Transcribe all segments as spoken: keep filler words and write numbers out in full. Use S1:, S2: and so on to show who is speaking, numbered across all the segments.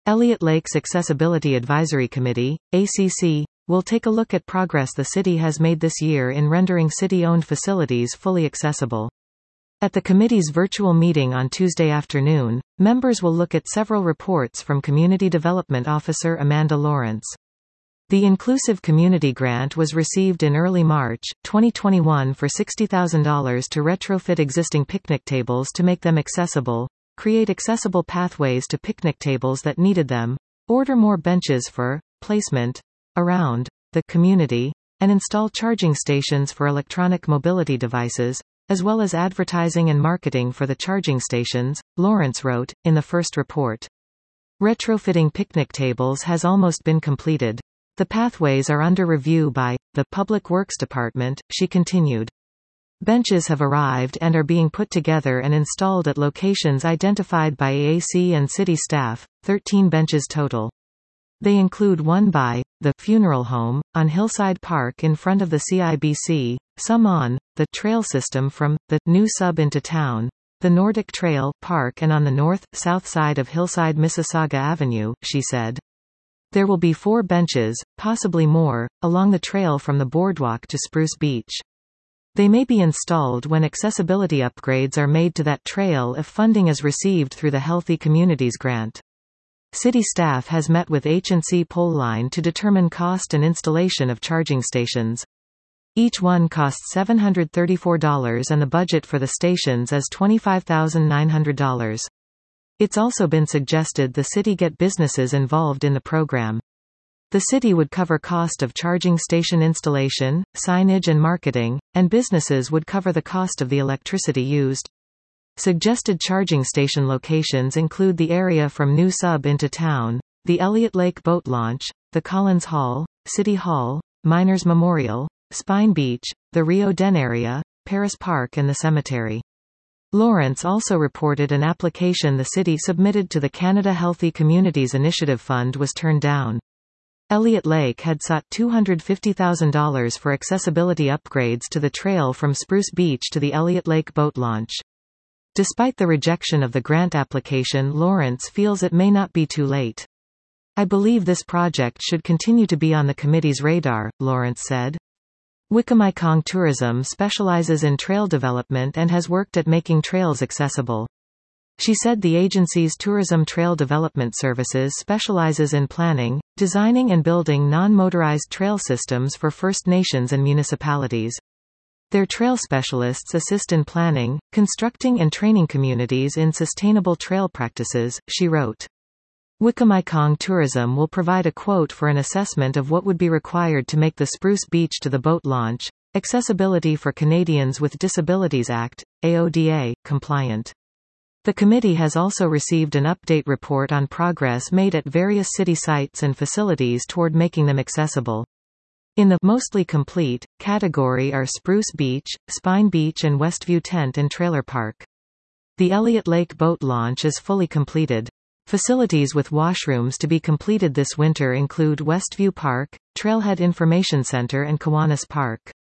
S1: Elliott Lakes Accessibility Advisory Committee, A C C, will take a look at progress the city has made this year in rendering city-owned facilities fully accessible. At the committee's virtual meeting on Tuesday afternoon, members will look at several reports from Community Development Officer Amanda Lawrence. The Inclusive Community Grant was received in early March, twenty twenty-one for sixty thousand dollars to retrofit existing picnic tables to make them accessible, create accessible pathways to picnic tables that needed them, order more benches for placement around the community, and install charging stations for electronic mobility devices, as well as advertising and marketing for the charging stations, Lawrence wrote, in the first report. Retrofitting picnic tables has almost been completed. The pathways are under review by the Public Works Department, she continued. Benches have arrived and are being put together and installed at locations identified by A A C and city staff, thirteen benches total. They include one by the funeral home, on Hillside Park in front of the C I B C, some on the trail system from the new sub into town, the Nordic Trail Park, and on the north, south side of Hillside Mississauga Avenue, she said. There will be four benches, possibly more, along the trail from the boardwalk to Spruce Beach. They may be installed when accessibility upgrades are made to that trail if funding is received through the Healthy Communities Grant. City staff has met with H and C Poleline to determine cost and installation of charging stations. Each one costs seven hundred thirty-four dollars and the budget for the stations is twenty-five thousand nine hundred dollars. It's also been suggested the city get businesses involved in the program. The city would cover cost of charging station installation, signage and marketing, and businesses would cover the cost of the electricity used. Suggested charging station locations include the area from New Sub into town, the Elliott Lake Boat Launch, the Collins Hall, City Hall, Miners Memorial, Spine Beach, the Rio Den area, Paris Park and the cemetery. Lawrence also reported an application the city submitted to the Canada Healthy Communities Initiative Fund was turned down. Elliott Lake had sought two hundred fifty thousand dollars for accessibility upgrades to the trail from Spruce Beach to the Elliott Lake Boat Launch. Despite the rejection of the grant application, Lawrence feels it may not be too late. I believe this project should continue to be on the committee's radar, Lawrence said. Wickamicong Tourism specializes in trail development and has worked at making trails accessible. She said the agency's Tourism Trail Development Services specializes in planning, designing and building non-motorized trail systems for First Nations and municipalities. Their trail specialists assist in planning, constructing and training communities in sustainable trail practices, she wrote. Wickamicong Tourism will provide a quote for an assessment of what would be required to make the Spruce Beach to the boat launch, Accessibility for Canadians with Disabilities Act, A O D A, compliant. The committee has also received an update report on progress made at various city sites and facilities toward making them accessible. In the mostly complete category are Spruce Beach, Spine Beach and Westview Tent and Trailer Park. The Elliott Lake Boat Launch is fully completed. Facilities with washrooms to be completed this winter include Westview Park, Trailhead Information Center and Kiwanis Park.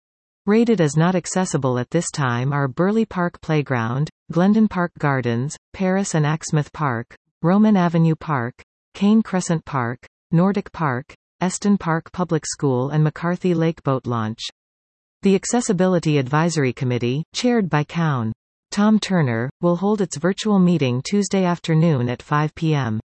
S1: Rated as not accessible at this time are Burley Park Playground, Glendon Park Gardens, Paris and Axmouth Park, Roman Avenue Park, Kane Crescent Park, Nordic Park, Eston Park Public School and McCarthy Lake Boat Launch. The Accessibility Advisory Committee, chaired by Coun. Tom Turner, will hold its virtual meeting Tuesday afternoon at five p m